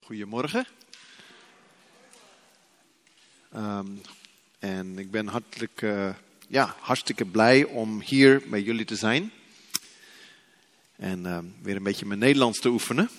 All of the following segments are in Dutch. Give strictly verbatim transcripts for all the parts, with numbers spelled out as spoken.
Goedemorgen. Um, en ik ben hartelijk, uh, ja, hartstikke blij om hier bij jullie te zijn. En uh, weer een beetje mijn Nederlands te oefenen.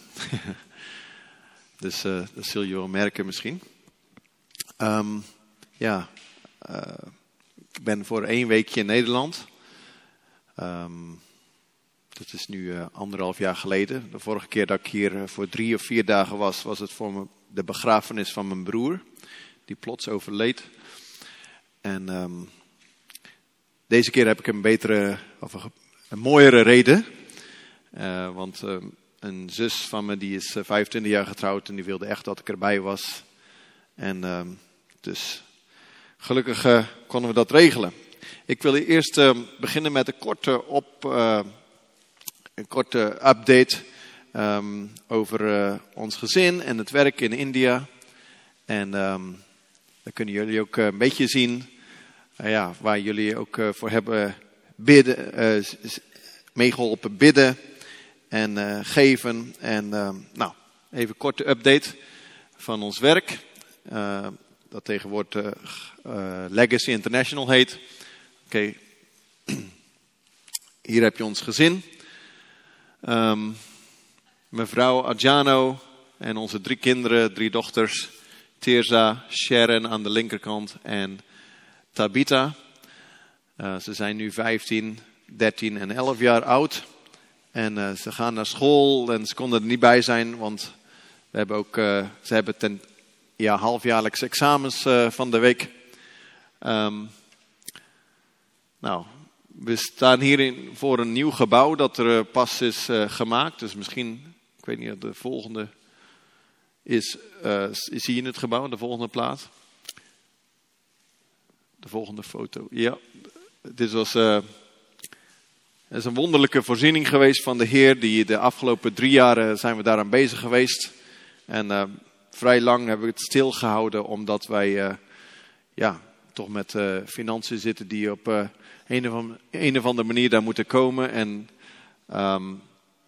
dus uh, dat zul je wel merken misschien. Um, ja, uh, ik ben voor één weekje in Nederland. Um, dat is nu uh, anderhalf jaar geleden. De vorige keer dat ik hier uh, voor drie of vier dagen was, was het voor me de begrafenis van mijn broer. Die plots overleed. En um, deze keer heb ik een betere, of een, een mooiere reden. Uh, want uh, een zus van me, die is uh, vijfentwintig jaar getrouwd en die wilde echt dat ik erbij was. En uh, dus gelukkig uh, konden we dat regelen. Ik wil eerst uh, beginnen met een korte, op, uh, een korte update um, over uh, ons gezin en het werk in India. En um, dan kunnen jullie ook uh, een beetje zien uh, ja, waar jullie ook uh, voor hebben bidden, uh, meegeholpen bidden en uh, geven. En uh, nou, even een korte update van ons werk. Uh, dat tegenwoordig uh, uh, Legacy International heet. Oké, okay. Hier heb je ons gezin. Um, mevrouw Adjano en onze drie kinderen, drie dochters. Tirza, Sharon aan de linkerkant en Tabitha. Uh, ze zijn nu vijftien, dertien en elf jaar oud. En uh, ze gaan naar school en ze konden er niet bij zijn, want we hebben ook, uh, ze hebben ten ja, halfjaarlijks examens uh, van de week. Um, nou, we staan hier voor een nieuw gebouw dat er uh, pas is uh, gemaakt. Dus misschien, ik weet niet, de volgende is, uh, is hier in het gebouw, de volgende plaat. De volgende foto, ja. Dit was uh, het is een wonderlijke voorziening geweest van de Heer. Die de afgelopen drie jaar zijn we daaraan bezig geweest. En uh, vrij lang hebben we het stilgehouden omdat wij uh, ja, toch met uh, financiën zitten die op uh, een, of andere, een of andere manier daar moeten komen. En um,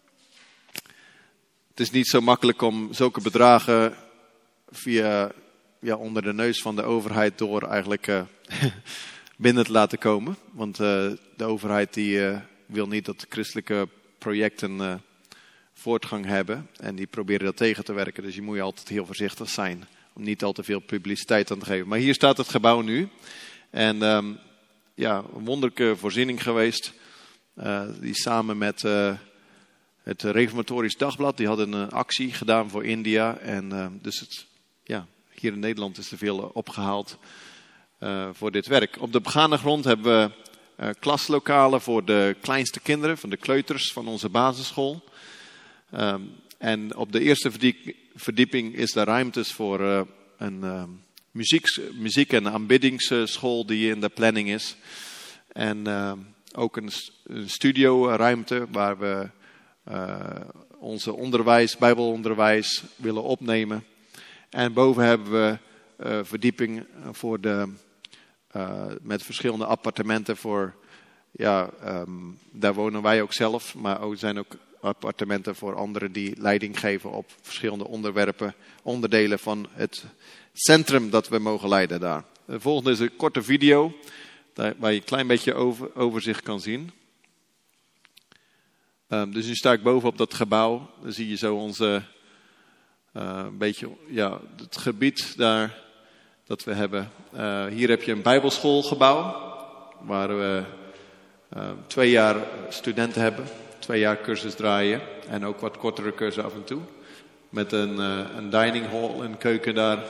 het is niet zo makkelijk om zulke bedragen via, ja, onder de neus van de overheid door eigenlijk uh, binnen te laten komen. Want uh, de overheid die uh, wil niet dat de christelijke projecten uh, voortgang hebben. En die proberen dat tegen te werken. Dus je moet je altijd heel voorzichtig zijn om niet al te veel publiciteit aan te geven. Maar hier staat het gebouw nu. En um, ja, een wonderlijke voorziening geweest. Uh, die samen met uh, het Reformatorisch Dagblad, die hadden een actie gedaan voor India. En uh, dus het, ja, hier in Nederland is er veel opgehaald uh, voor dit werk. Op de begane grond hebben we uh, klaslokalen voor de kleinste kinderen, van de kleuters van onze basisschool. Um, en op de eerste verdiep, verdieping is er ruimtes voor uh, een uh, muziek, muziek- en aanbiddingsschool die in de planning is. En uh, ook een, een studioruimte waar we uh, onze onderwijs, bijbelonderwijs willen opnemen. En boven hebben we uh, verdieping voor de, uh, met verschillende appartementen voor, ja, um, daar wonen wij ook zelf, maar er zijn ook appartementen voor anderen die leiding geven op verschillende onderwerpen, onderdelen van het centrum dat we mogen leiden daar. De volgende is een korte video, daar, waar je een klein beetje over, overzicht kan zien. Um, dus nu sta ik boven op dat gebouw, dan zie je zo onze, uh, een beetje, ja, het gebied daar dat we hebben. Uh, hier heb je een bijbelschoolgebouw, waar we uh, twee jaar studenten hebben. Twee jaar cursus draaien en ook wat kortere cursus af en toe. Met een, uh, een dining hall, een keuken daar.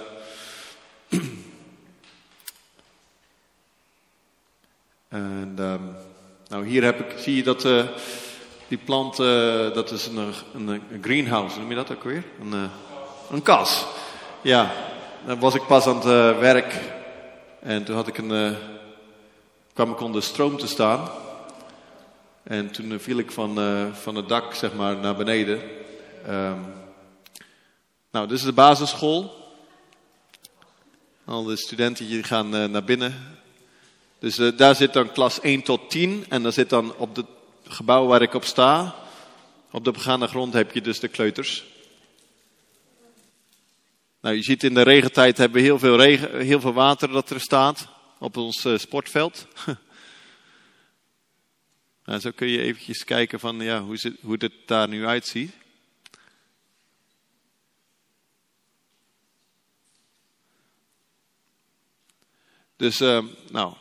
En um, nou hier heb ik, zie je dat uh, die plant, uh, dat is een, een, een greenhouse, noem je dat ook weer? Een, uh, een kas. Ja, dan was ik pas aan het uh, werk en toen had ik een, uh, kwam ik onder stroom te staan. En toen uh, viel ik van, uh, van het dak, zeg maar, naar beneden. Um, nou, dit is de basisschool. Al de studenten die gaan uh, naar binnen. Dus uh, daar zit dan klas één tot tien. En daar zit dan op het gebouw waar ik op sta, op de begane grond heb je dus de kleuters. Nou, je ziet in de regentijd hebben we heel veel, regen, heel veel water dat er staat op ons uh, sportveld. Nou, zo kun je eventjes kijken van ja, hoe, zit, hoe het daar nu uitziet. Dus, uh, nou.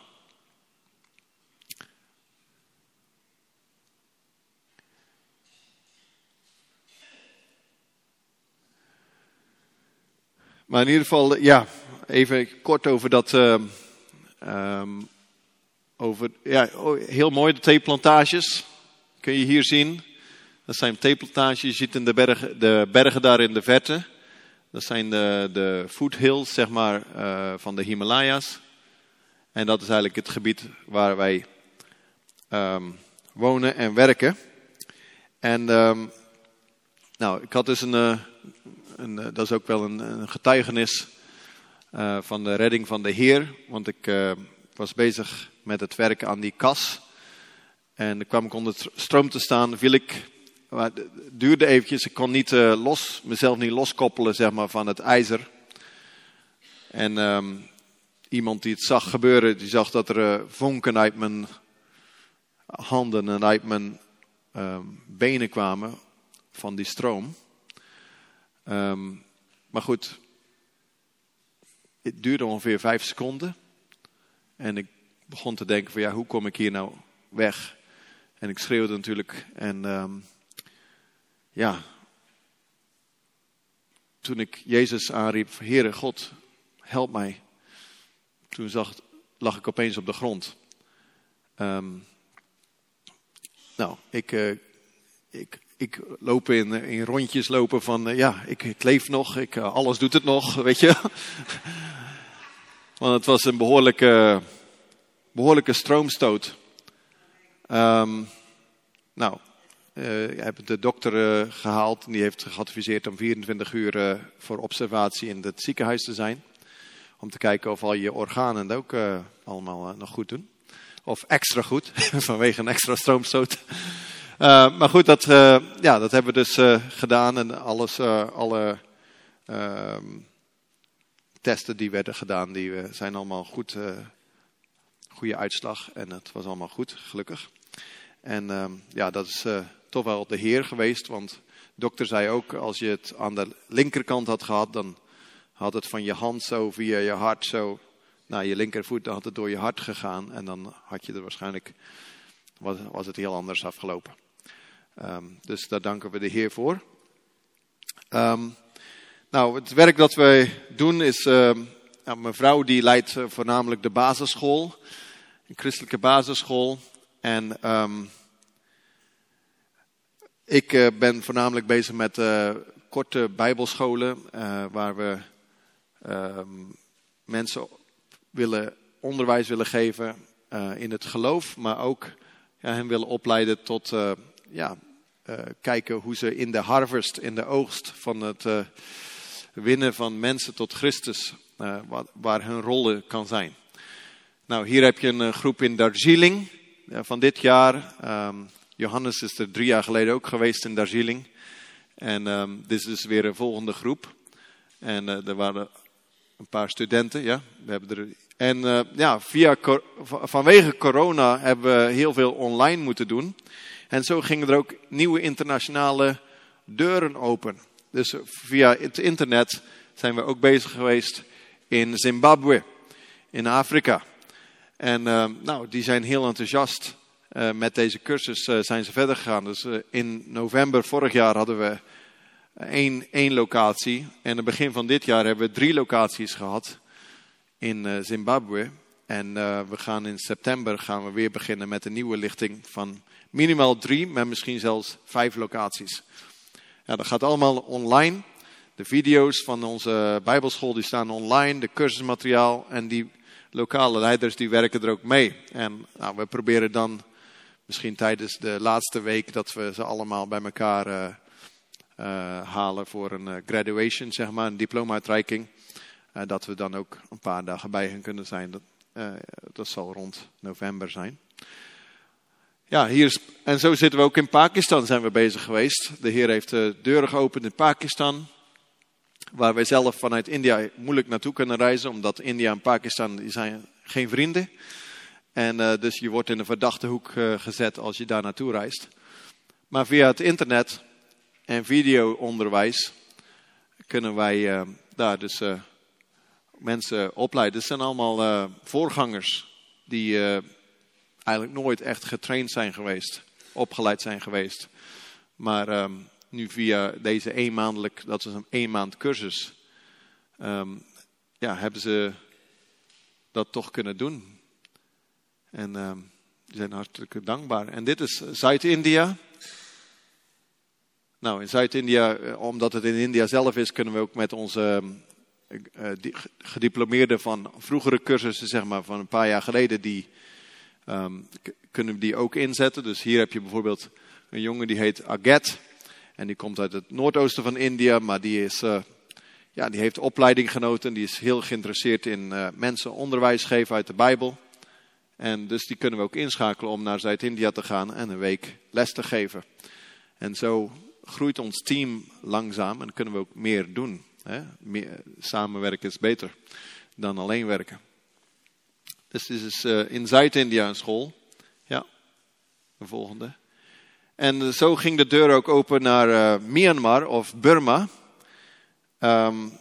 Maar in ieder geval, ja, even kort over dat, uh, um, over, ja, heel mooi, de theeplantages. Kun je hier zien. Dat zijn theeplantages, je ziet in de bergen, de bergen daar in de verte. Dat zijn de, de foothills, zeg maar, uh, van de Himalaya's. En dat is eigenlijk het gebied waar wij um, wonen en werken. En um, nou, ik had dus een, uh, een uh, dat is ook wel een, een getuigenis uh, van de redding van de Heer. Want ik uh, was bezig met het werken aan die kas. En dan kwam ik onder stroom te staan, viel ik, maar het duurde eventjes. Ik kon niet uh, los, mezelf niet loskoppelen, zeg maar, van het ijzer. En um, iemand die het zag gebeuren, die zag dat er uh, vonken uit mijn handen en uit mijn uh, benen kwamen van die stroom. Um, maar goed, het duurde ongeveer vijf seconden. En ik begon te denken van ja, hoe kom ik hier nou weg? En ik schreeuwde natuurlijk. En um, ja, toen ik Jezus aanriep, Heere God, help mij. Toen zag, lag ik opeens op de grond. Um, nou, ik, uh, ik, ik loop in, in rondjes lopen van, uh, ja, ik, ik leef nog, ik, uh, alles doet het nog, weet je. Want het was een behoorlijke, behoorlijke stroomstoot. Um, nou, uh, ik heb de dokter uh, gehaald en die heeft geadviseerd om vierentwintig uur uh, voor observatie in het ziekenhuis te zijn. Om te kijken of al je organen het ook uh, allemaal uh, nog goed doen. Of extra goed, vanwege een extra stroomstoot. Uh, maar goed, dat, uh, ja, dat hebben we dus uh, gedaan. En alles, uh, alle uh, testen die werden gedaan, die uh, zijn allemaal goed. Uh, goede uitslag. En het was allemaal goed, gelukkig. En uh, ja, dat is uh, toch wel de Heer geweest. Want de dokter zei ook, als je het aan de linkerkant had gehad, dan had het van je hand zo via je hart zo naar je linkervoet, dan had het door je hart gegaan. En dan had je er waarschijnlijk, was, was het heel anders afgelopen. Um, dus daar danken we de Heer voor. Um, nou, het werk dat wij doen is, uh, nou, mijn vrouw die leidt uh, voornamelijk de basisschool. Een christelijke basisschool. En um, ik uh, ben voornamelijk bezig met uh, korte bijbelscholen, uh, waar we uh, mensen willen, onderwijs willen geven uh, in het geloof, maar ook ja, hen willen opleiden tot uh, ja, uh, kijken hoe ze in de harvest, in de oogst van het uh, winnen van mensen tot Christus, uh, waar, waar hun rol kan zijn. Nou, hier heb je een uh, groep in Darjeeling uh, van dit jaar. Um, Johannes is er drie jaar geleden ook geweest in Darjeeling. En um, dit is dus weer een volgende groep. En uh, er waren een paar studenten, ja. We hebben er. En uh, ja, via, vanwege corona hebben we heel veel online moeten doen. En zo gingen er ook nieuwe internationale deuren open. Dus via het internet zijn we ook bezig geweest in Zimbabwe, in Afrika. En uh, nou, die zijn heel enthousiast. Uh, met deze cursus uh, zijn ze verder gegaan. Dus uh, in november vorig jaar hadden we één, één locatie. En aan het begin van dit jaar hebben we drie locaties gehad in uh, Zimbabwe. En uh, we gaan in september gaan we weer beginnen met een nieuwe lichting van minimaal drie, maar misschien zelfs vijf locaties. Ja, dat gaat allemaal online. De video's van onze bijbelschool die staan online, de cursusmateriaal en die lokale leiders die werken er ook mee. En nou, we proberen dan misschien tijdens de laatste week dat we ze allemaal bij elkaar uh, uh, halen voor een uh, graduation, zeg maar, een diploma-uitreiking. Uh, dat we dan ook een paar dagen bij hen kunnen zijn. Dat, uh, dat zal rond november zijn. Ja, hier is, en zo zitten we ook in Pakistan, zijn we bezig geweest. De Heer heeft de deuren geopend in Pakistan. waar wij zelf vanuit India moeilijk naartoe kunnen reizen, omdat India en Pakistan die zijn geen vrienden. En uh, dus je wordt in een verdachte hoek uh, gezet als je daar naartoe reist. Maar via het internet en video-onderwijs kunnen wij uh, daar dus uh, mensen opleiden. Het zijn allemaal uh, voorgangers die uh, eigenlijk nooit echt getraind zijn geweest, opgeleid zijn geweest. Maar um, nu via deze eenmaandelijk, dat is een één maand cursus, um, ja, hebben ze dat toch kunnen doen. En um, die zijn hartstikke dankbaar. En dit is Zuid-India. Nou, in Zuid-India, omdat het in India zelf is, kunnen we ook met onze uh, die, gediplomeerden van vroegere cursussen, zeg maar, van een paar jaar geleden, die um, k- kunnen we die ook inzetten. Dus hier heb je bijvoorbeeld een jongen die heet Agat. En die komt uit het noordoosten van India, maar die, is, uh, ja, die heeft opleiding genoten. Die is heel geïnteresseerd in uh, mensen onderwijs geven uit de Bijbel. En dus die kunnen we ook inschakelen om naar Zuid-India te gaan en een week les te geven. En zo groeit ons team langzaam en kunnen we ook meer doen. Hè? Meer, samenwerken is beter dan alleen werken. Dus dit is uh, in Zuid-India een school. Ja, de volgende. En uh, zo ging de deur ook open naar uh, Myanmar of Burma. Um,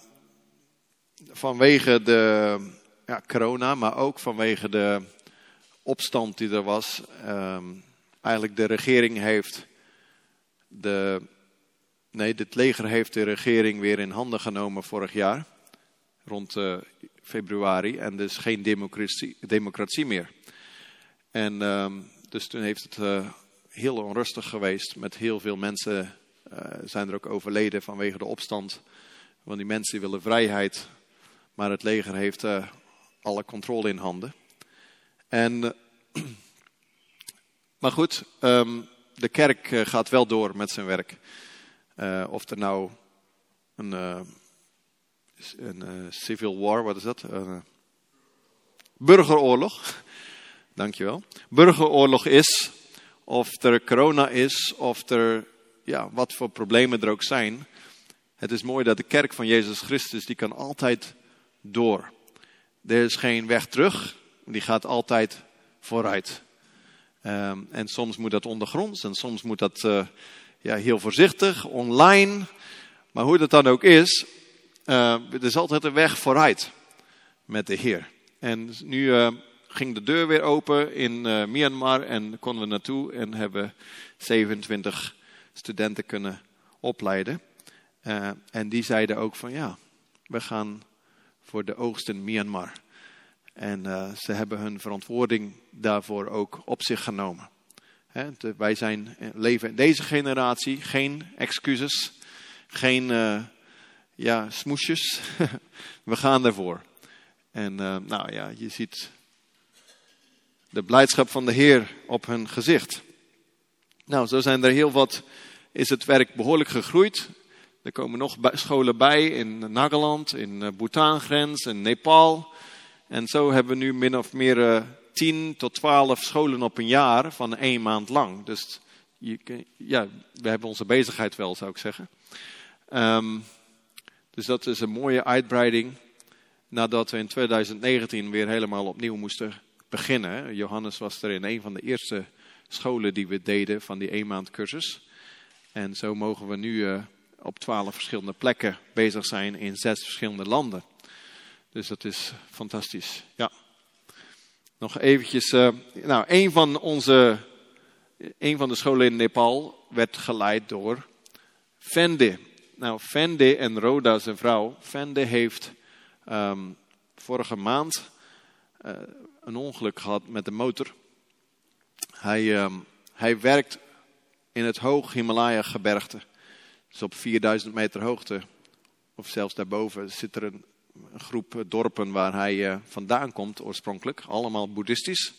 vanwege de ja, corona, maar ook vanwege de opstand die er was. Um, eigenlijk de regering heeft de... Nee, het leger heeft de regering weer in handen genomen vorig jaar. Rond uh, februari. En dus geen democratie, democratie meer. En um, dus toen heeft het uh, heel onrustig geweest. Met heel veel mensen uh, zijn er ook overleden vanwege de opstand. Want die mensen willen vrijheid. Maar het leger heeft uh, alle controle in handen. En, uh, maar goed, um, de kerk uh, gaat wel door met zijn werk. Uh, of er nou een, uh, een uh, civil war, wat is dat? Uh, burgeroorlog, dankjewel. Burgeroorlog is, of er corona is, of er, ja, wat voor problemen er ook zijn. Het is mooi dat de kerk van Jezus Christus, die kan altijd door. Er is geen weg terug, die gaat altijd vooruit. Um, en soms moet dat ondergronds en soms moet dat... Uh, Ja, heel voorzichtig, online. Maar hoe dat dan ook is, uh, er is altijd een weg vooruit met de Heer. En nu uh, ging de deur weer open in uh, Myanmar en konden we naartoe en hebben zevenentwintig studenten kunnen opleiden. Uh, en die zeiden ook van ja, we gaan voor de oogst in Myanmar. En uh, ze hebben hun verantwoording daarvoor ook op zich genomen. He, de, wij zijn, leven in deze generatie, geen excuses, geen uh, ja, smoesjes. We gaan ervoor. En uh, nou ja, je ziet de blijdschap van de Heer op hun gezicht. Nou, zo zijn er heel wat, is het werk behoorlijk gegroeid. Er komen nog scholen bij in Nagaland, in Bhutan-grens, in Nepal. En zo hebben we nu min of meer... Uh, tien tot twaalf scholen op een jaar van één maand lang. Dus je, ja, we hebben onze bezigheid wel, zou ik zeggen. Um, dus dat is een mooie uitbreiding. Nadat we in twintig negentien weer helemaal opnieuw moesten beginnen. Johannes was er in een van de eerste scholen die we deden van die één maand cursus. En zo mogen we nu uh, op twaalf verschillende plekken bezig zijn in zes verschillende landen. Dus dat is fantastisch, ja. Nog eventjes, uh, nou, een van onze, een van de scholen in Nepal werd geleid door Fende. Nou, Fende en Roda, zijn vrouw, Fende heeft um, vorige maand uh, een ongeluk gehad met de motor. Hij, um, hij werkt in het hoog Himalaya gebergte. Dus op vierduizend meter hoogte, of zelfs daarboven, zit er een Een groep dorpen waar hij uh, vandaan komt oorspronkelijk. Allemaal boeddhistisch.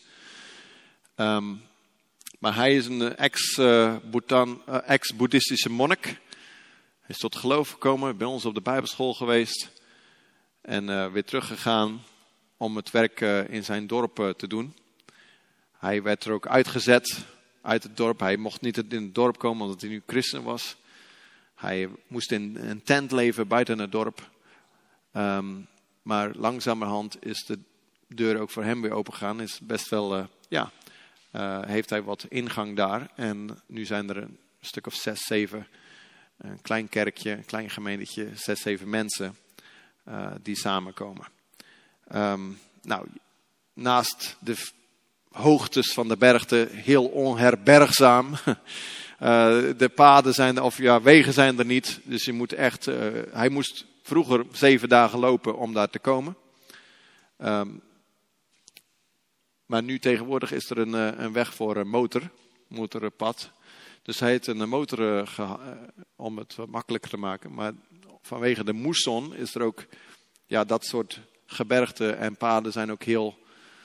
Um, maar hij is een ex-Bhutan, uh, uh, ex-boeddhistische monnik. Hij is tot geloof gekomen, bij ons op de bijbelschool geweest. En uh, weer teruggegaan om het werk uh, in zijn dorp uh, te doen. Hij werd er ook uitgezet uit het dorp. Hij mocht niet in het dorp komen omdat hij nu christen was. Hij moest in een tent leven buiten het dorp. Um, maar langzamerhand is de deur ook voor hem weer opengegaan. Is best wel, uh, ja, uh, heeft hij wat ingang daar. En nu zijn er een stuk of zes, zeven, een klein kerkje, een klein gemeentetje, zes, zeven mensen uh, die samenkomen. Um, nou, naast de hoogtes van de bergte heel onherbergzaam. Uh, de paden zijn, of ja, wegen zijn er niet. Dus je moet echt, uh, hij moest vroeger zeven dagen lopen om daar te komen. Um, maar nu tegenwoordig is er een, uh, een weg voor een motor, motorpad. Dus hij heeft een motor uh, geha- uh, om het wat makkelijker te maken. Maar vanwege de moesson is er ook, ja, dat soort gebergten en paden zijn ook heel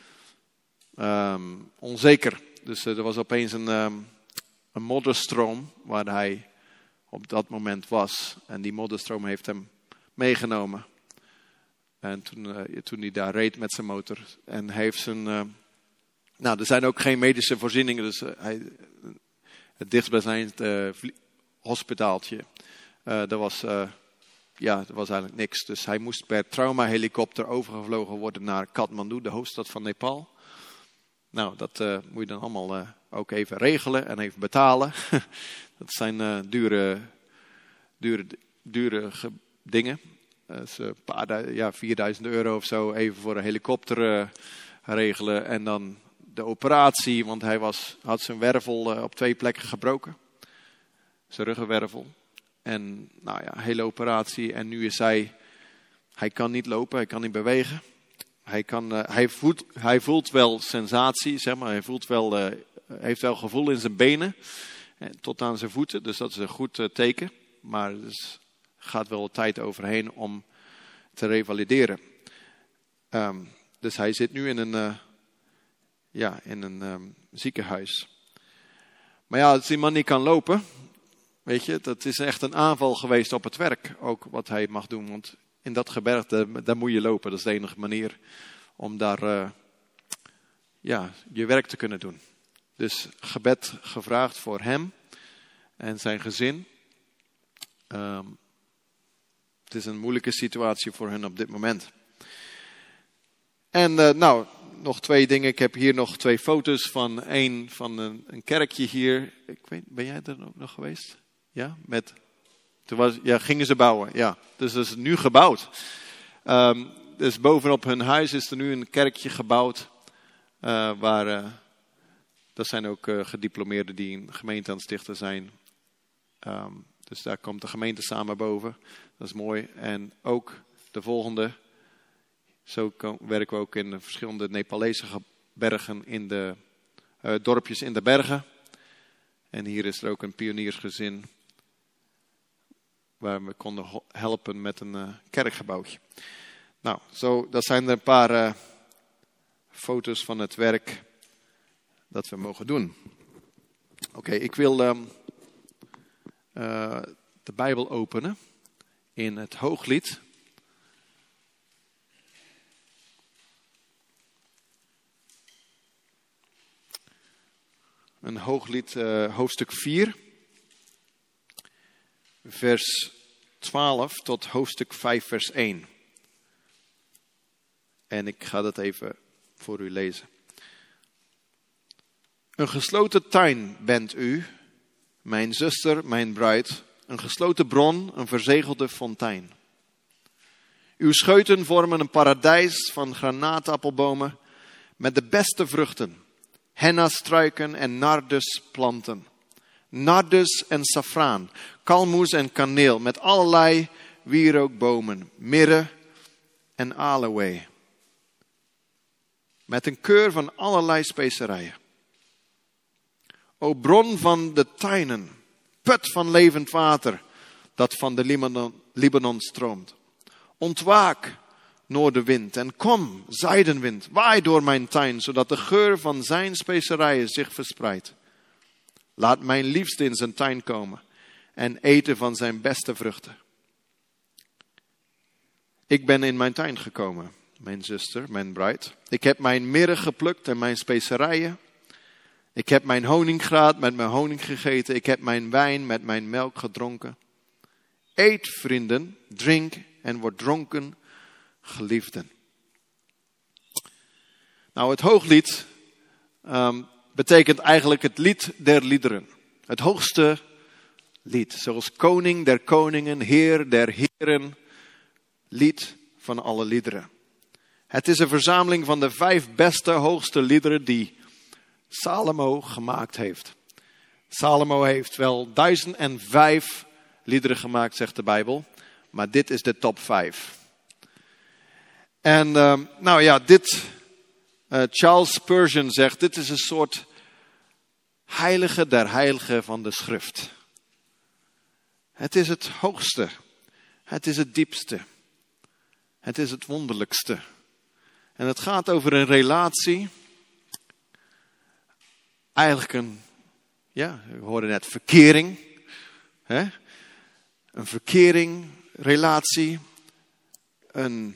um, onzeker. Dus uh, er was opeens een, um, een modderstroom waar hij op dat moment was. En die modderstroom heeft hem meegenomen. En toen, uh, toen hij daar reed met zijn motor. En hij heeft zijn... Uh, nou, er zijn ook geen medische voorzieningen. Dus uh, hij, het dichtstbijzijnde uh, vlie- hospitaaltje. Uh, dat was... Uh, Ja, er was eigenlijk niks. Dus hij moest per traumahelikopter overgevlogen worden naar Kathmandu, de hoofdstad van Nepal. Nou, dat uh, moet je dan allemaal uh, ook even regelen en even betalen. Dat zijn uh, dure, dure, dure ge- dingen. Dus een paar du- ja, vierduizend euro of zo even voor een helikopter uh, regelen. En dan de operatie, want hij was, had zijn wervel uh, op twee plekken gebroken. Zijn ruggenwervel. En nou ja, hele operatie. En nu is hij, hij kan niet lopen, hij kan niet bewegen. Hij, kan, uh, hij, voelt, hij voelt wel sensatie, zeg maar. Hij voelt wel, uh, heeft wel gevoel in zijn benen. En tot aan zijn voeten, dus dat is een goed uh, teken. Maar er dus gaat wel tijd overheen om te revalideren. Um, dus hij zit nu in een, uh, ja, in een um, ziekenhuis. Maar ja, als die man niet kan lopen... Weet je, dat is echt een aanval geweest op het werk, ook wat hij mag doen. Want in dat gebergte, daar moet je lopen. Dat is de enige manier om daar uh, ja, je werk te kunnen doen. Dus gebed gevraagd voor hem en zijn gezin. Um, het is een moeilijke situatie voor hen op dit moment. En uh, nou, nog twee dingen. Ik heb hier nog twee foto's van een van een, een kerkje hier. Ik weet, ben jij er ook nog geweest? Ja, met, toen was, ja, gingen ze bouwen. Ja, dus dat is nu gebouwd. Um, dus bovenop hun huis is er nu een kerkje gebouwd. Uh, waar, uh, dat zijn ook uh, gediplomeerden die een gemeente aan het stichten zijn. Um, dus daar komt de gemeente samen boven. Dat is mooi. En ook de volgende. Zo kom, werken we ook in de verschillende Nepalese bergen in de uh, dorpjes in de bergen. En hier is er ook een pioniersgezin. Waar we konden helpen met een uh, kerkgebouwtje. Nou, zo, dat zijn er een paar uh, foto's van het werk dat we mogen doen. Oké, okay, ik wil um, uh, de Bijbel openen in het Hooglied. Een Hooglied, uh, hoofdstuk vier. Vers twaalf tot hoofdstuk vijf, vers één. En ik ga dat even voor u lezen. Een gesloten tuin bent u, mijn zuster, mijn bruid. Een gesloten bron, een verzegelde fontein. Uw scheuten vormen een paradijs van granaatappelbomen met de beste vruchten. Hennastruiken en nardusplanten. Nardus en safraan, kalmoes en kaneel met allerlei wierookbomen, mirre en aloë. Met een keur van allerlei specerijen. O bron van de tuinen, put van levend water, dat van de Libanon, Libanon stroomt. Ontwaak, noordenwind, en kom, zuidenwind, waai door mijn tuin, zodat de geur van zijn specerijen zich verspreidt. Laat mijn liefste in zijn tuin komen en eten van zijn beste vruchten. Ik ben in mijn tuin gekomen, mijn zuster, mijn bruid. Ik heb mijn mirre geplukt en mijn specerijen. Ik heb mijn honingraad met mijn honing gegeten. Ik heb mijn wijn met mijn melk gedronken. eet vrienden, drink en word dronken, geliefden. Nou, het Hooglied um, betekent eigenlijk het lied der liederen. Het hoogste lied. Zoals koning der koningen, heer der heren, lied van alle liederen. Het is een verzameling van de vijf beste, hoogste liederen die Salomo gemaakt heeft. Salomo heeft wel duizend en vijf liederen gemaakt, zegt de Bijbel. Maar dit is de top vijf. En uh, nou ja, dit, uh, Charles Spurgeon zegt, dit is een soort heilige der heiligen van de schrift. Het is het hoogste. Het is het diepste. Het is het wonderlijkste. En het gaat over een relatie. Eigenlijk een, ja, we hoorden net verkering. Hè? Een verkering, relatie. Een,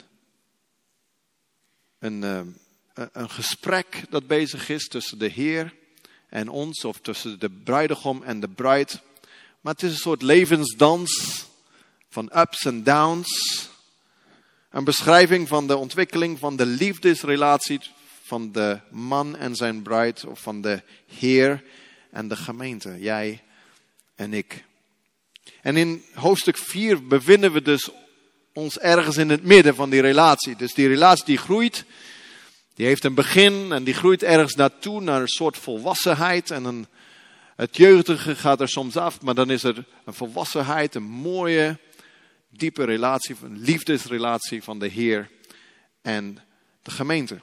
een, uh, een gesprek dat bezig is tussen de Heer en ons. Of tussen de bruidegom en de bruid. Maar het is een soort levensdans van ups en downs. Een beschrijving van de ontwikkeling van de liefdesrelatie van de man en zijn bruid. Of van de Heer en de gemeente. Jij en ik. En in hoofdstuk vier bevinden we dus ons ergens in het midden van die relatie. Dus die relatie die groeit. Die heeft een begin en die groeit ergens naartoe. Naar een soort volwassenheid. En een, het jeugdige gaat er soms af. Maar dan is er een volwassenheid. Een mooie, diepe relatie. Een liefdesrelatie van de Heer en de gemeente.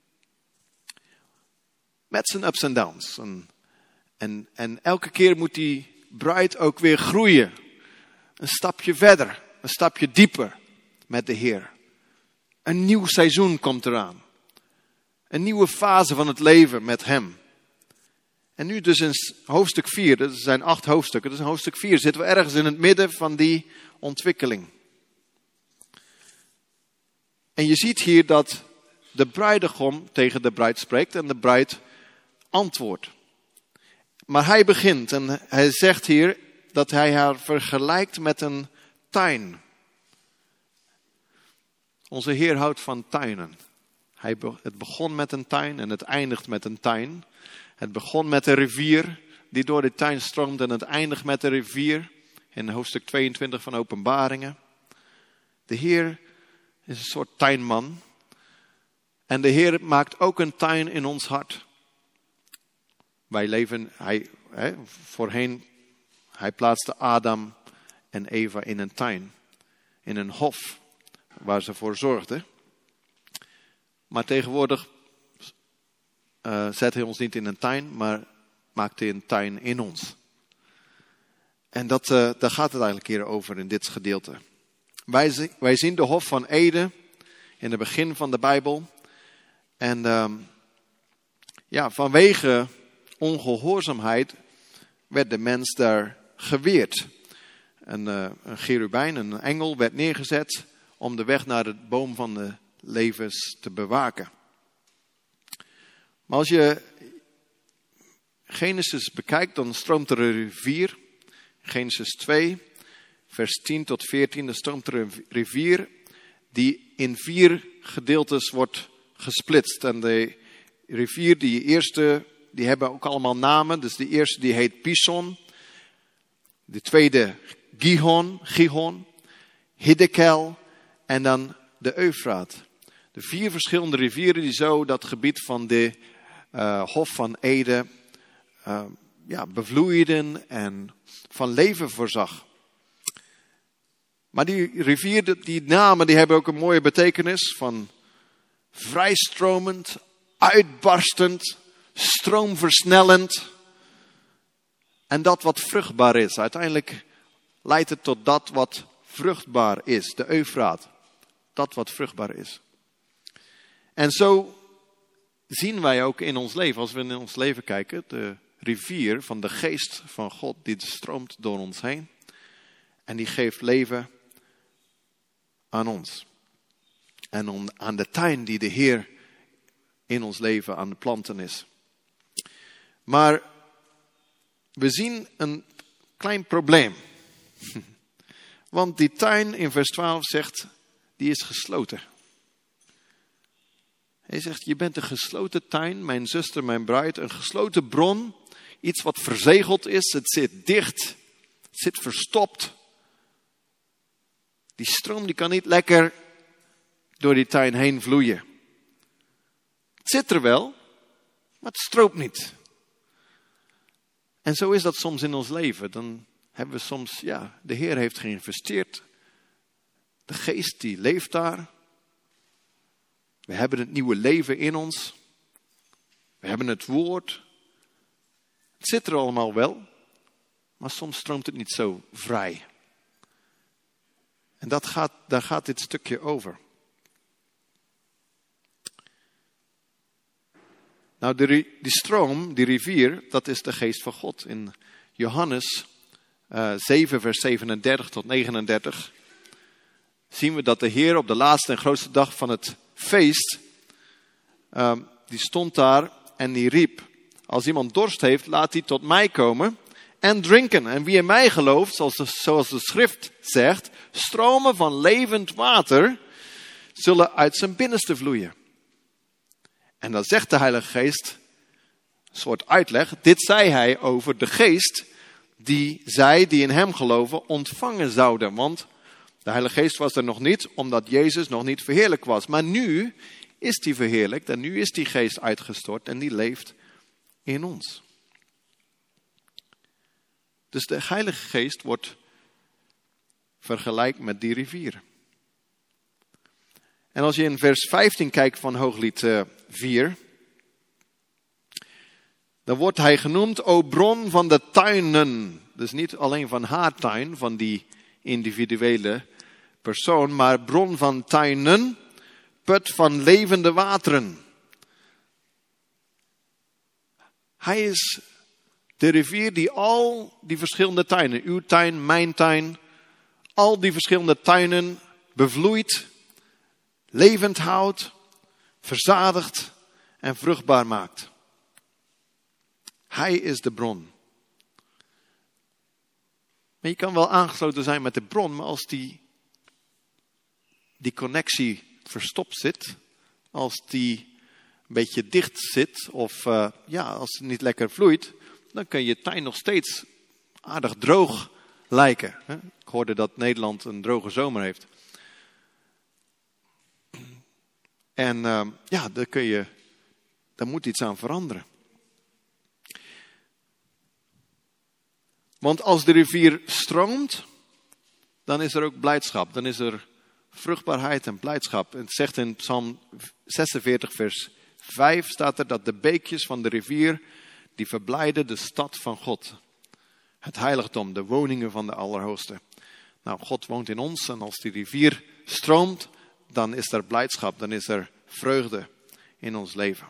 Met zijn ups en downs. En, en, en elke keer moet die bruid ook weer groeien. Een stapje verder. Een stapje dieper met de Heer. Een nieuw seizoen komt eraan. Een nieuwe fase van het leven met hem. En nu dus in hoofdstuk vier, dat zijn acht hoofdstukken. Dus in hoofdstuk vier zitten we ergens in het midden van die ontwikkeling. En je ziet hier dat de bruidegom tegen de bruid spreekt en de bruid antwoordt. Maar hij begint en hij zegt hier dat hij haar vergelijkt met een tuin. Onze Heer houdt van tuinen. Hij be- het begon met een tuin en het eindigt met een tuin. Het begon met een rivier die door de tuin stroomt en het eindigt met een rivier. In hoofdstuk tweeëntwintig van Openbaringen. De Heer is een soort tuinman. En de Heer maakt ook een tuin in ons hart. Wij leven, hij, hè, voorheen, hij plaatste Adam en Eva in een tuin. In een hof waar ze voor zorgden. Maar tegenwoordig uh, zet hij ons niet in een tuin, maar maakt hij een tuin in ons. En dat, uh, daar gaat het eigenlijk hier over in dit gedeelte. Wij, wij zien de Hof van Eden in het begin van de Bijbel. En uh, ja, vanwege ongehoorzaamheid werd de mens daar geweerd. Een, uh, een cherubijn, een engel werd neergezet om de weg naar de boom van de levens te bewaken. Maar als je Genesis bekijkt, dan stroomt er een rivier. Genesis twee, vers tien tot veertien, dan stroomt er een rivier die in vier gedeeltes wordt gesplitst. En de rivier, die eerste, die hebben ook allemaal namen. Dus de eerste die heet Pison. De tweede Gihon, Gihon, Hiddekel en dan de Eufraat. De vier verschillende rivieren die zo dat gebied van de uh, Hof van Eden uh, ja, bevloeiden en van leven voorzag. Maar die rivieren, die namen, die hebben ook een mooie betekenis van vrijstromend, uitbarstend, stroomversnellend. En dat wat vruchtbaar is. Uiteindelijk leidt het tot dat wat vruchtbaar is. De Eufraat. Dat wat vruchtbaar is. En zo zien wij ook in ons leven, als we in ons leven kijken, de rivier van de geest van God die stroomt door ons heen. En die geeft leven aan ons. En om, aan de tuin die de Heer in ons leven aan de planten is. Maar we zien een klein probleem. Want die tuin in vers twaalf zegt, die is gesloten. Hij zegt, je bent een gesloten tuin, mijn zuster, mijn bruid, een gesloten bron. Iets wat verzegeld is, het zit dicht, het zit verstopt. Die stroom die kan niet lekker door die tuin heen vloeien. Het zit er wel, maar het stroomt niet. En zo is dat soms in ons leven. Dan hebben we soms, ja, de Heer heeft geïnvesteerd. De geest die leeft daar. We hebben het nieuwe leven in ons. We hebben het woord. Het zit er allemaal wel. Maar soms stroomt het niet zo vrij. En dat gaat, daar gaat dit stukje over. Nou, die, die stroom, die rivier, dat is de geest van God. In Johannes uh, zeven, vers zevenendertig tot negenendertig... zien we dat de Heer op de laatste en grootste dag van het feest... Uh, die stond daar en die riep... Als iemand dorst heeft, laat hij tot mij komen en drinken. En wie in mij gelooft, zoals de, zoals de schrift zegt... stromen van levend water zullen uit zijn binnenste vloeien. En dan zegt de Heilige Geest, een soort uitleg, dit zei hij over de geest die zij die in hem geloven ontvangen zouden. Want de Heilige Geest was er nog niet, omdat Jezus nog niet verheerlijk was. Maar nu is die verheerlijkt en nu is die geest uitgestort en die leeft in ons. Dus de Heilige Geest wordt vergelijkt met die rivier. En als je in vers vijftien kijkt van Hooglied vier, dan wordt hij genoemd, o bron van de tuinen. Dus niet alleen van haar tuin, van die individuele persoon, maar bron van tuinen, put van levende wateren. Hij is de rivier die al die verschillende tuinen, uw tuin, mijn tuin, al die verschillende tuinen bevloeit, levend houdt, verzadigt en vruchtbaar maakt. Hij is de bron. Maar je kan wel aangesloten zijn met de bron, maar als die, die connectie verstopt zit, als die een beetje dicht zit of uh, ja, als het niet lekker vloeit, dan kan je tuin nog steeds aardig droog lijken. Hè? Ik hoorde dat Nederland een droge zomer heeft. En uh, ja, daar, kun je, daar moet iets aan veranderen. Want als de rivier stroomt, dan is er ook blijdschap. Dan is er vruchtbaarheid en blijdschap. Het zegt in Psalm zesenveertig vers vijf staat er dat de beekjes van de rivier, die verblijden de stad van God. Het heiligdom, de woningen van de Allerhoogste. Nou, God woont in ons en als die rivier stroomt, dan is er blijdschap, dan is er vreugde in ons leven.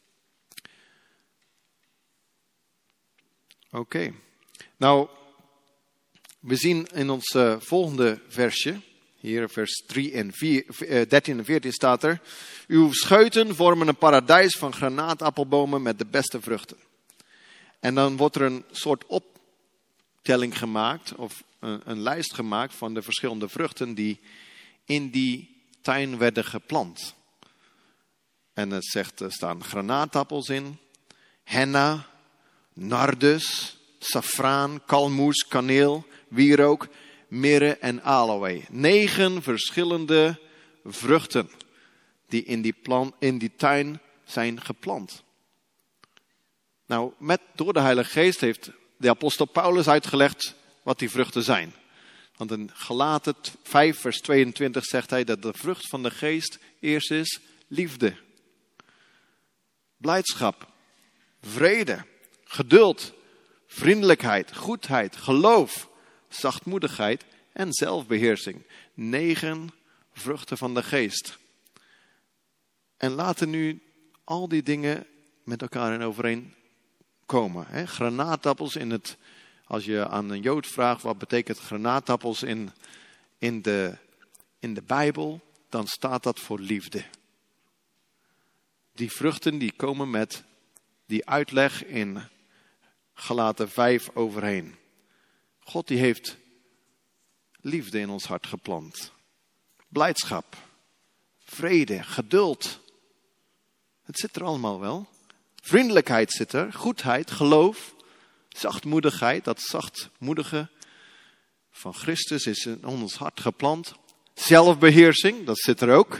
Oké. Okay. Nou, we zien in ons uh, volgende versje, hier vers drie en vier, uh, dertien en veertien staat er, uw scheuten vormen een paradijs van granaatappelbomen met de beste vruchten. En dan wordt er een soort optelling gemaakt, of een, een lijst gemaakt van de verschillende vruchten die in die tuin werden geplant. En het zegt, er staan granaatappels in, henna, nardus, safraan, kalmoes, kaneel, wierook, mirre en aloë. Negen verschillende vruchten die in die, plan, in die tuin zijn geplant. Nou, met, door de Heilige Geest heeft de apostel Paulus uitgelegd wat die vruchten zijn. Want in Galaten vijf vers tweeëntwintig zegt hij dat de vrucht van de geest eerst is liefde, blijdschap, vrede, geduld, vriendelijkheid, goedheid, geloof, zachtmoedigheid en zelfbeheersing. Negen vruchten van de geest. En laten nu al die dingen met elkaar in overeen komen. Hè? Granaatappels in het, als je aan een Jood vraagt wat betekent granaatappels in, in, de, in de Bijbel, dan staat dat voor liefde. Die vruchten die komen met die uitleg in Galaten vijf overheen. God die heeft liefde in ons hart geplant. Blijdschap, vrede, geduld. Het zit er allemaal wel. Vriendelijkheid zit er, goedheid, geloof, zachtmoedigheid. Dat zachtmoedige van Christus is in ons hart geplant. Zelfbeheersing, dat zit er ook.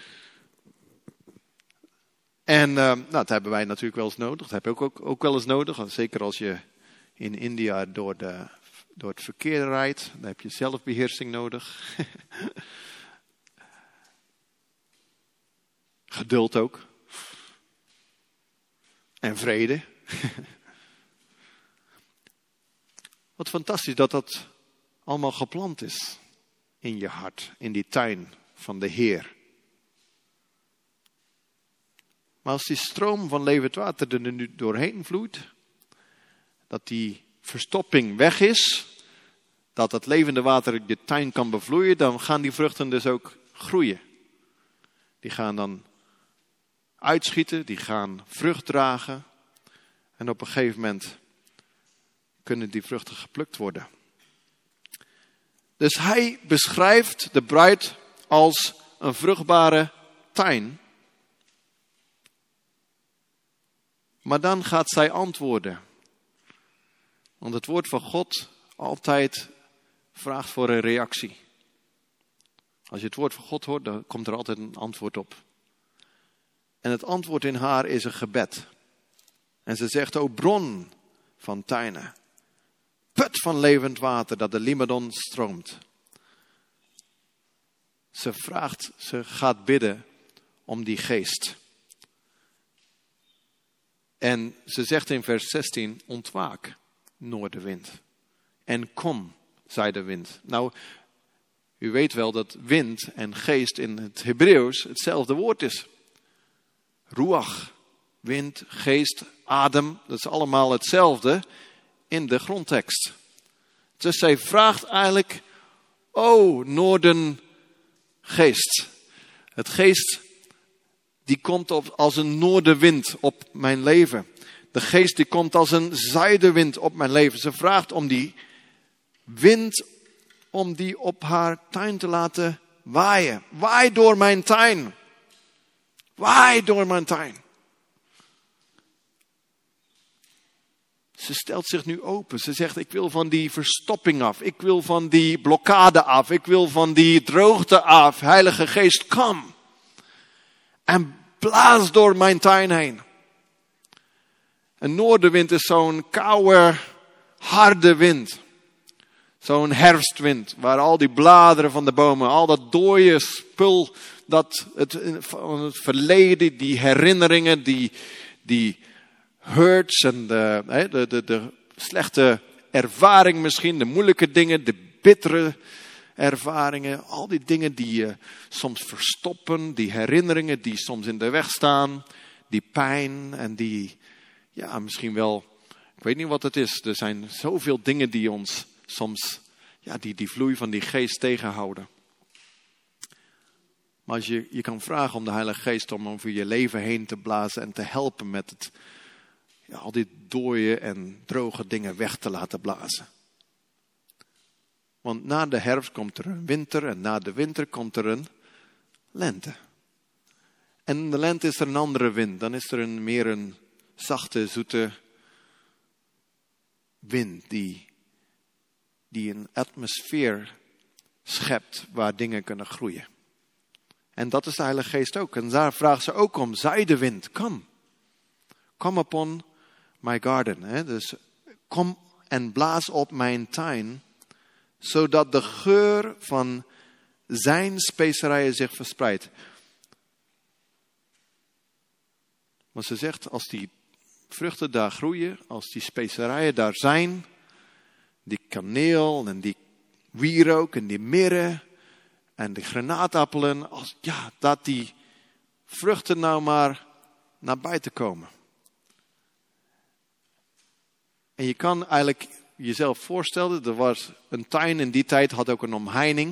En uh, nou, dat hebben wij natuurlijk wel eens nodig. Dat heb je ook, ook, ook wel eens nodig. Zeker als je in India door, de, door het verkeer rijdt. Dan heb je zelfbeheersing nodig. Geduld ook. En vrede. Wat fantastisch dat dat allemaal geplant is. In je hart. In die tuin van de Heer. Maar als die stroom van levend water er nu doorheen vloeit. Dat die verstopping weg is. Dat dat levende water je tuin kan bevloeien. Dan gaan die vruchten dus ook groeien. Die gaan dan uitschieten. Die gaan vrucht dragen. En op een gegeven moment kunnen die vruchten geplukt worden. Dus hij beschrijft de bruid als een vruchtbare tuin. Maar dan gaat zij antwoorden. Want het woord van God altijd vraagt voor een reactie. Als je het woord van God hoort, dan komt er altijd een antwoord op. En het antwoord in haar is een gebed. En ze zegt, o bron van tuinen. Put van levend water dat de Libanon stroomt. Ze vraagt, ze gaat bidden om die geest. En ze zegt in vers zestien, ontwaak, noordenwind. En kom, zei de wind. Nou, u weet wel dat wind en geest in het Hebreeuws hetzelfde woord is. Ruach, wind, geest, adem, dat is allemaal hetzelfde in de grondtekst. Dus zij vraagt eigenlijk, o noordengeest. Het geest die komt op, als een noordenwind op mijn leven. De geest die komt als een zuidenwind op mijn leven. Ze vraagt om die wind, om die op haar tuin te laten waaien. Waai door mijn tuin. Waai door mijn tuin. Ze stelt zich nu open. Ze zegt, ik wil van die verstopping af. Ik wil van die blokkade af. Ik wil van die droogte af. Heilige Geest, kom. En blaas door mijn tuin heen. Een noordenwind is zo'n koude, harde wind. Zo'n herfstwind. Waar al die bladeren van de bomen, al dat dode spul. Dat het, van het verleden, die herinneringen, die... die hurts en de, de, de, de slechte ervaring misschien, de moeilijke dingen, de bittere ervaringen. Al die dingen die je soms verstoppen, die herinneringen die soms in de weg staan. Die pijn en die, ja misschien wel, ik weet niet wat het is. Er zijn zoveel dingen die ons soms, ja die, die vloei van die geest tegenhouden. Maar als je, je kan vragen om de Heilige Geest om over je leven heen te blazen en te helpen met het... Ja, al die dode en droge dingen weg te laten blazen. Want na de herfst komt er een winter en na de winter komt er een lente. En in de lente is er een andere wind. Dan is er een, meer een zachte, zoete wind die, die een atmosfeer schept waar dingen kunnen groeien. En dat is de Heilige Geest ook. En daar vraagt ze ook om, zuidenwind, kom. Kom upon my garden. Hè? Dus kom en blaas op mijn tuin, zodat de geur van zijn specerijen zich verspreidt. Maar ze zegt, als die vruchten daar groeien, als die specerijen daar zijn, die kaneel en die wierook en die mirre en die granaatappelen, als, ja, dat die vruchten nou maar naar buiten komen. En je kan eigenlijk jezelf voorstellen, er was een tuin in die tijd, had ook een omheining.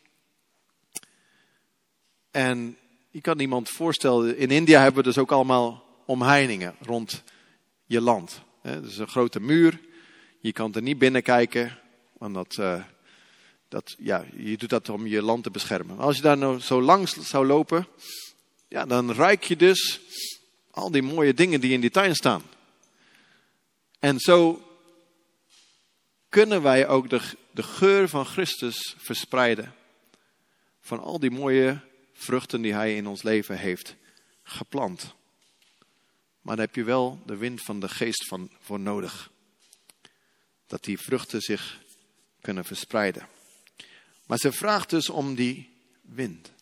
En je kan iemand voorstellen, in India hebben we dus ook allemaal omheiningen rond je land. Het is een grote muur, je kan er niet binnenkijken, want dat, uh, Dat, ja, je doet dat om je land te beschermen. Als je daar nou zo langs zou lopen, ja, dan ruik je dus al die mooie dingen die in die tuin staan. En zo kunnen wij ook de, de geur van Christus verspreiden. Van al die mooie vruchten die hij in ons leven heeft geplant. Maar daar heb je wel de wind van de geest van, voor nodig. Dat die vruchten zich kunnen verspreiden. Maar ze vraagt dus om die wind.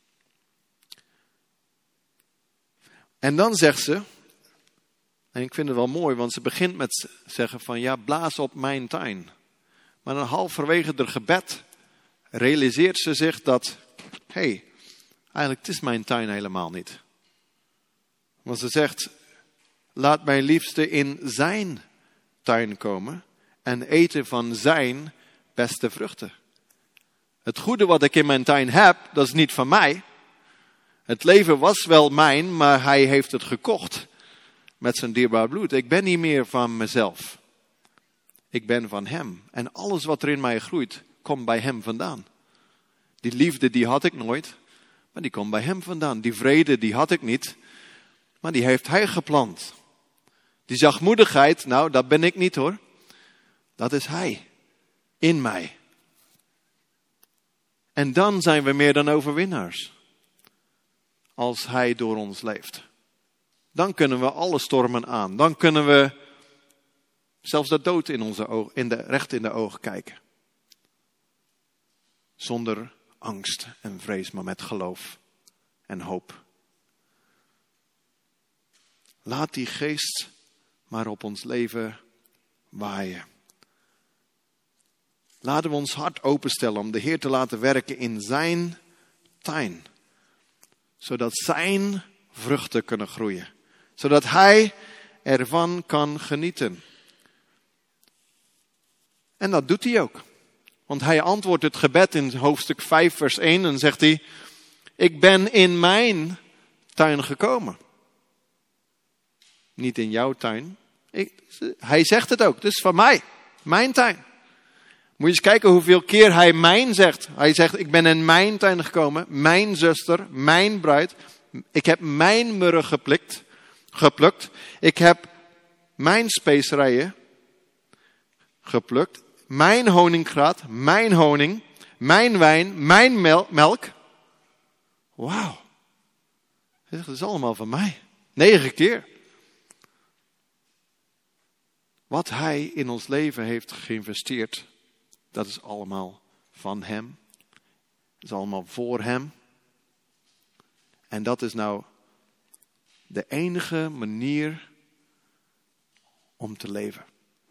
En dan zegt ze, en ik vind het wel mooi, want ze begint met zeggen van ja, blaas op mijn tuin. Maar dan halverwege het gebed realiseert ze zich dat, hé, hey, eigenlijk het is mijn tuin helemaal niet. Want ze zegt, laat mijn liefste in zijn tuin komen en eten van zijn beste vruchten. Het goede wat ik in mijn tuin heb, dat is niet van mij. Het leven was wel mijn, maar hij heeft het gekocht met zijn dierbaar bloed. Ik ben niet meer van mezelf. Ik ben van hem. En alles wat er in mij groeit, komt bij hem vandaan. Die liefde, die had ik nooit, maar die komt bij hem vandaan. Die vrede, die had ik niet, maar die heeft hij geplant. Die zachtmoedigheid, nou, dat ben ik niet hoor. Dat is hij. In mij. En dan zijn we meer dan overwinnaars. Als hij door ons leeft. Dan kunnen we alle stormen aan. Dan kunnen we zelfs de dood in onze ogen, in de, recht in de ogen kijken. Zonder angst en vrees, maar met geloof en hoop. Laat die geest maar op ons leven waaien. Laten we ons hart openstellen om de Heer te laten werken in zijn tuin. Zodat zijn vruchten kunnen groeien. Zodat hij ervan kan genieten. En dat doet hij ook. Want hij antwoordt het gebed in hoofdstuk vijf vers één en zegt hij, ik ben in mijn tuin gekomen. Niet in jouw tuin. Ik, hij zegt het ook, het is van mij. Mijn tuin. Moet je eens kijken hoeveel keer hij mijn zegt. Hij zegt, ik ben in mijn tuin gekomen. Mijn zuster, mijn bruid. Ik heb mijn murre geplukt. geplukt. Ik heb mijn specerijen geplukt. Mijn honingraat, mijn honing. Mijn wijn, mijn mel- melk. Wauw. Dat is allemaal van mij. Negen keer. Wat hij in ons leven heeft geïnvesteerd. Dat is allemaal van hem. Dat is allemaal voor hem. En dat is nou de enige manier om te leven.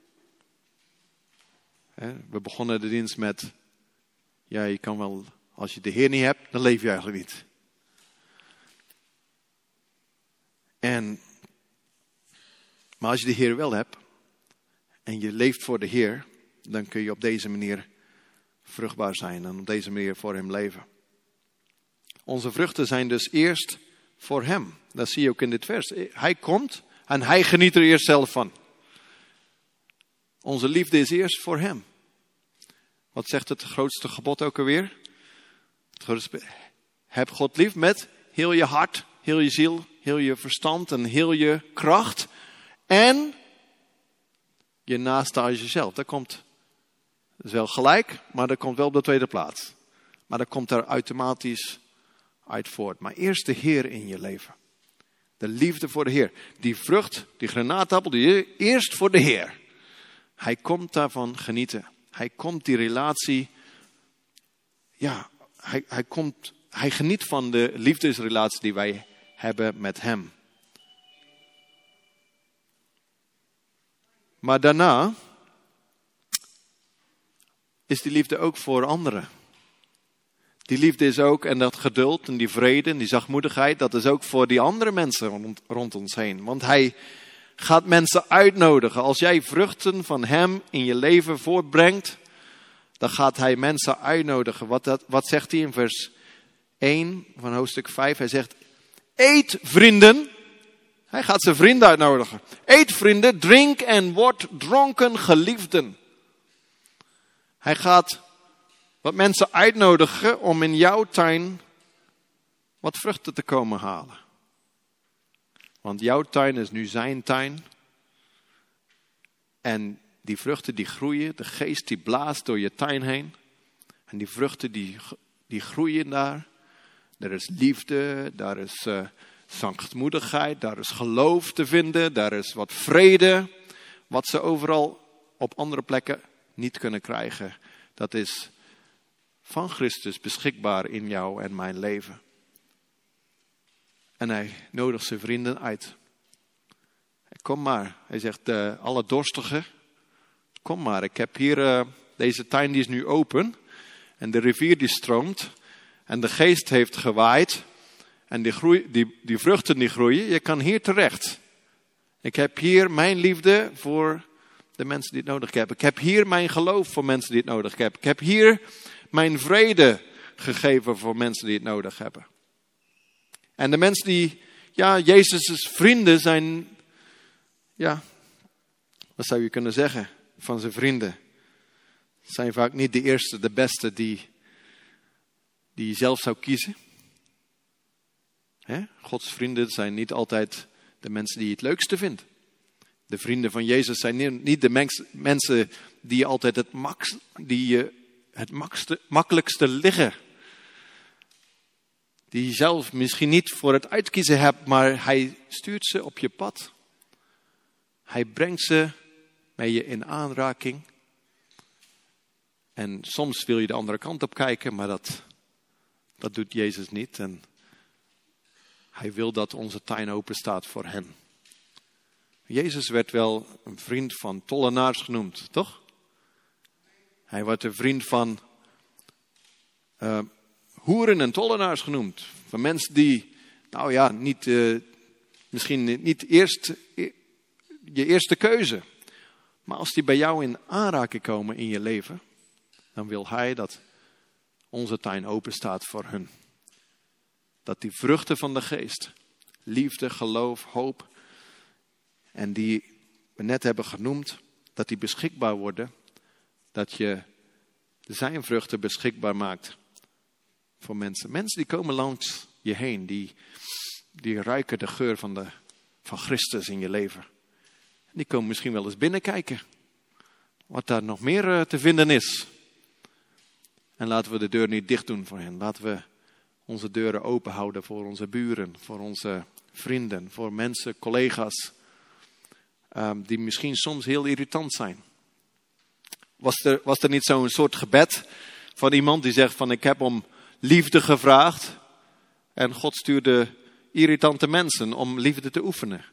We begonnen de dienst met, ja, je kan wel, als je de Heer niet hebt, dan leef je eigenlijk niet. En, maar als je de Heer wel hebt, en je leeft voor de Heer, dan kun je op deze manier vruchtbaar zijn en op deze manier voor hem leven. Onze vruchten zijn dus eerst voor hem. Dat zie je ook in dit vers. Hij komt en hij geniet er eerst zelf van. Onze liefde is eerst voor hem. Wat zegt het grootste gebod ook alweer? Het grootste, heb God lief met heel je hart, heel je ziel, heel je verstand en heel je kracht. En je naaste als jezelf. Dat komt, dat is wel gelijk, maar dat komt wel op de tweede plaats. Maar dat komt er automatisch uit voort. Maar eerst de Heer in je leven. De liefde voor de Heer. Die vrucht, die granaatappel, die eerst voor de Heer. Hij komt daarvan genieten. Hij komt die relatie, ja, hij, hij, komt, hij geniet van de liefdesrelatie die wij hebben met hem. Maar daarna is die liefde ook voor anderen. Die liefde is ook, en dat geduld en die vrede en die zachtmoedigheid, dat is ook voor die andere mensen rond, rond ons heen. Want hij gaat mensen uitnodigen. Als jij vruchten van hem in je leven voortbrengt, dan gaat hij mensen uitnodigen. Wat, dat, wat zegt hij in vers één van hoofdstuk vijf? Hij zegt, eet vrienden. Hij gaat zijn vrienden uitnodigen. Eet vrienden, drink en word dronken geliefden. Hij gaat wat mensen uitnodigen om in jouw tuin wat vruchten te komen halen. Want jouw tuin is nu zijn tuin. En die vruchten die groeien, de geest die blaast door je tuin heen. En die vruchten die, die groeien daar. Er is liefde, daar is uh, zachtmoedigheid, daar is geloof te vinden, daar is wat vrede. Wat ze overal op andere plekken niet kunnen krijgen. Dat is van Christus beschikbaar in jou en mijn leven. En hij nodigt zijn vrienden uit. Kom maar, hij zegt, uh, alle dorstigen, kom maar. Ik heb hier, uh, deze tuin die is nu open. En de rivier die stroomt. En de geest heeft gewaaid. En die, groei, die, die vruchten die groeien, je kan hier terecht. Ik heb hier mijn liefde voor de mensen die het nodig hebben. Ik heb hier mijn geloof voor mensen die het nodig hebben. Ik heb hier mijn vrede gegeven voor mensen die het nodig hebben. En de mensen die, ja, Jezus' vrienden zijn, ja, wat zou je kunnen zeggen van zijn vrienden? Zijn vaak niet de eerste, de beste die, die je zelf zou kiezen. He? Gods vrienden zijn niet altijd de mensen die je het leukste vindt. De vrienden van Jezus zijn niet de mens, mensen die je altijd het, max, die je het makste, makkelijkste liggen. Die je zelf misschien niet voor het uitkiezen hebt, maar hij stuurt ze op je pad. Hij brengt ze met je in aanraking. En soms wil je de andere kant op kijken, maar dat, dat doet Jezus niet. En hij wil dat onze tuin open staat voor hen. Jezus werd wel een vriend van tollenaars genoemd, toch? Hij werd een vriend van uh, hoeren en tollenaars genoemd. Van mensen die, nou ja, niet, uh, misschien niet eerst je eerste keuze. Maar als die bij jou in aanraking komen in je leven, dan wil hij dat onze tuin open staat voor hun. Dat die vruchten van de geest, liefde, geloof, hoop, en die we net hebben genoemd, dat die beschikbaar worden. Dat je zijn vruchten beschikbaar maakt voor mensen. Mensen die komen langs je heen, die, die ruiken de geur van, de, van Christus in je leven. Die komen misschien wel eens binnenkijken. Wat daar nog meer te vinden is. En laten we de deur niet dicht doen voor hen. Laten we onze deuren open houden voor onze buren, voor onze vrienden, voor mensen, collega's. Um, die misschien soms heel irritant zijn. Was er, was er niet zo'n soort gebed van iemand die zegt van ik heb om liefde gevraagd. En God stuurde irritante mensen om liefde te oefenen.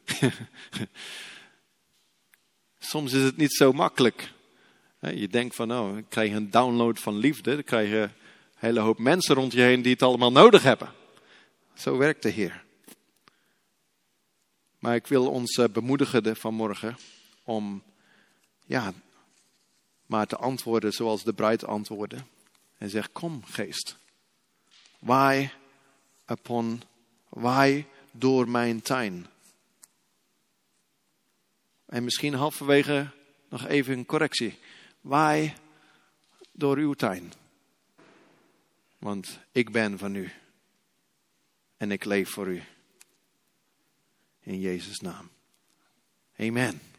Soms is het niet zo makkelijk. Je denkt van nou, ik krijg een download van liefde. Dan krijg je een hele hoop mensen rond je heen die het allemaal nodig hebben. Zo werkt de Heer. Maar ik wil ons bemoedigen vanmorgen om ja, maar te antwoorden zoals de bruid antwoordde. En zegt, kom geest, waai upon, waai door mijn tuin. En misschien halverwege nog even een correctie. Waai door uw tuin. Want ik ben van u. En ik leef voor u. In Jezus' naam. Amen.